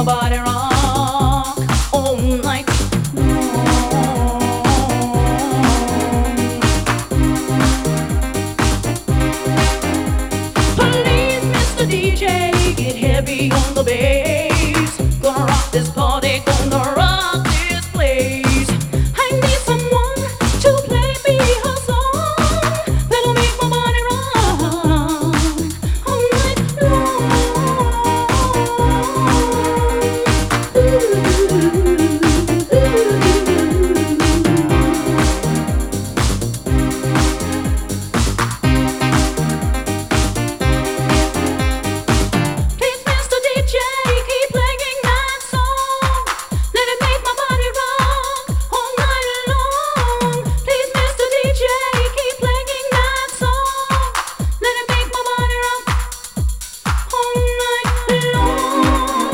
my body rock all night long. Please, Mr. DJ, get heavy on the bass. Gonna rock this party, gonna rock this place. I need someone to play me a song that'll make my body rock all night long. Please, Mr. DJ, keep playing that song. Let it make my body rock all night long. Please, Mr. DJ, keep playing that song. Let it make my body rock all night long.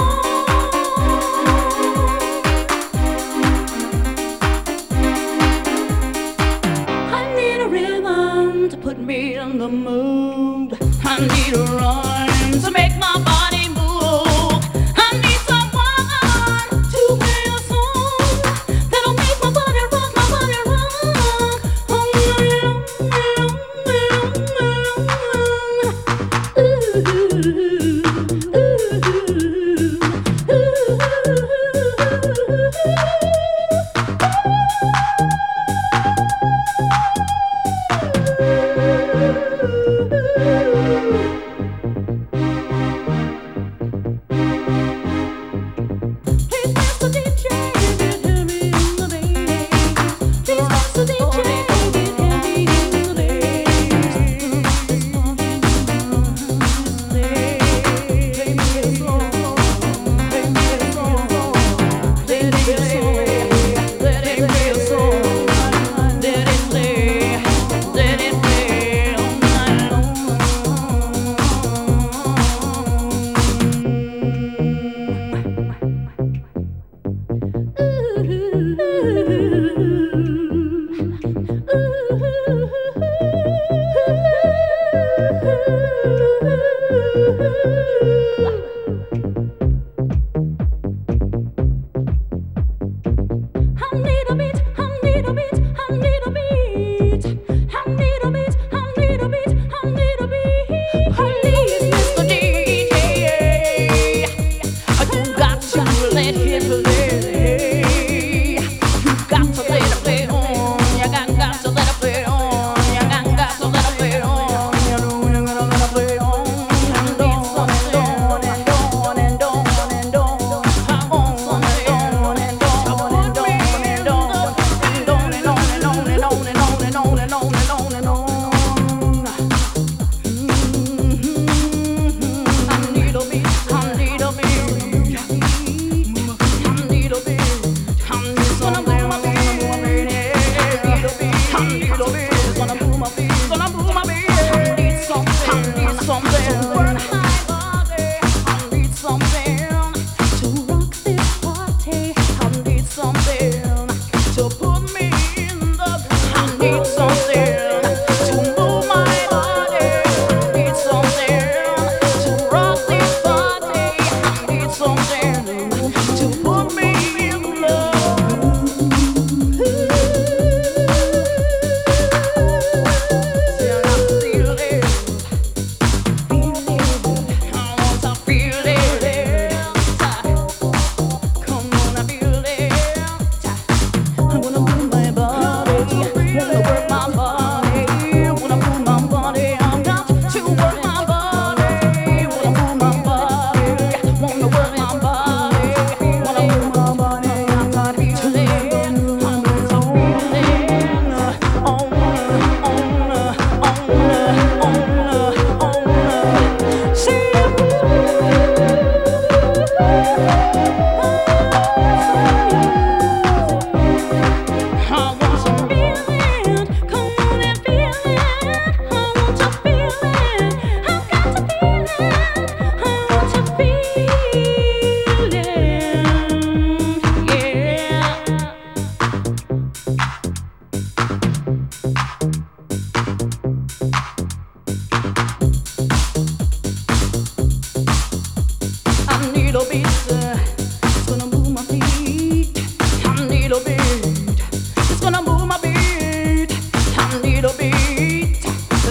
I need a rhythm to put me in the mood. I need a rhyme to make my body move. I need someone to play a song that'll make my body rock all night long.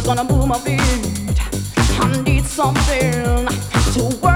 gonna move my feet. I need something to